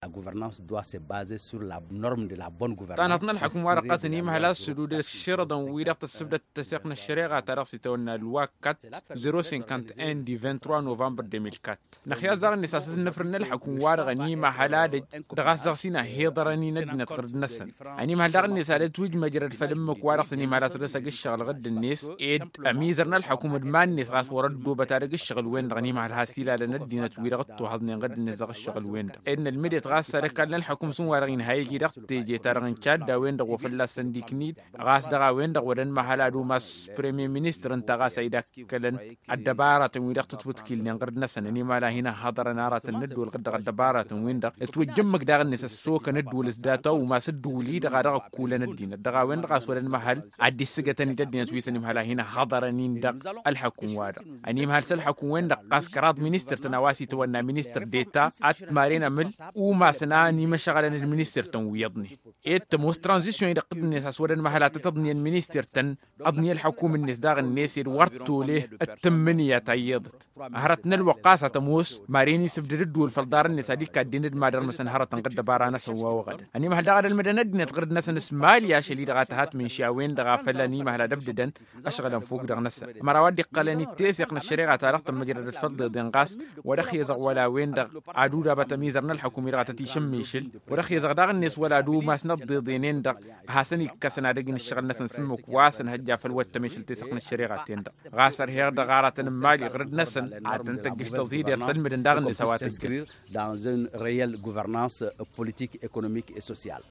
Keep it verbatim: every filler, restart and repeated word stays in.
La gouvernance doit se baser sur la norme de la bonne gouvernance. طانتنا الحكم ورقة سني مهلا سدود الشرطة ويرقت السبدة تسيقنا الشريعة ترقصي تونا الواكات صفر خمسة واحد دي واحد وعشرين نوفمبر ألفين وأربعة. نخيا زار النساس نفرنا الحكم ورقة ني مهلا دغاس دغسينا هيضرني ندنا تقرد نسن. أني مهلا النساء توج مجرد فلمك ورق سني مهلا سرسق الشغل غد الناس إد أميزرنا الحكومة دمان الناس غاس وردوا بتارق الشغل وين غني مهلا هاسيلا لندنا تويرقت وحظنا غد الناس الشغل وين. إن الميديا غاس سرقنا الحكومة سون ورقين هاي جيرق تيجي تارغن تشاد دا وين دغ وفلا سنديكنيد غاس دغا وين دغ ودن محلا دو ماس بريمير مينستر انت غاس ايدا كلن الدبارة ويرق تتوتكيل نغرد نسن اني مالا هنا حضر نارة الند والغد الدبارة وين دغ توجمك دغ الناس السوق ند ولسداتا وما سدوا لي دغ دغ كولن الدين دغا وين غاس ودن محل عدي سجتني ددين سويسني محلا هنا حضرني دغ الحكومة وادا اني محل الحكومة وين دغ قاس كراد مينستر تنواسي تونا مينستر ديتا ات مارينا مل وما سناني مشغل المينستر تنويضني إت موس ترانزيشن إذا قدني ساسورن محلة تضني المينستر تن أضني الحكومة الناس داغ الناس الورتو له التمنية تيضت هرتنا الوقاسة تموس ماريني سبدد دول فالدار الناس هذيك قاعدين مادر مثلا هرت نقد بارانا سوا وغد أني محل داغ المدينة دنيا تقرد ناس نسمال يا شلي داغ تهات من شاوين داغ فلاني محل دبددن أشغل فوق داغ ناس مرواد قلني تيس يقنا الشريعة تاريخ مجرد الفضل دنقاس ورخي زغ ولا وين داغ عدودا بتميزرنا الحكومة داغ تتيشم ميشل ورخي زغ داغ الناس ولا دو ما سنض ضينين دق حسني كسنا دقين الشغل ناس نسمو كواسن هجا في الوقت ميشل تسقن الشريعة تيندا غاسر هير دغارة مالي غرد نسن عاد تنتقش تزيد يرتل من داغن سوات dans une réelle gouvernance politique, économique et sociale.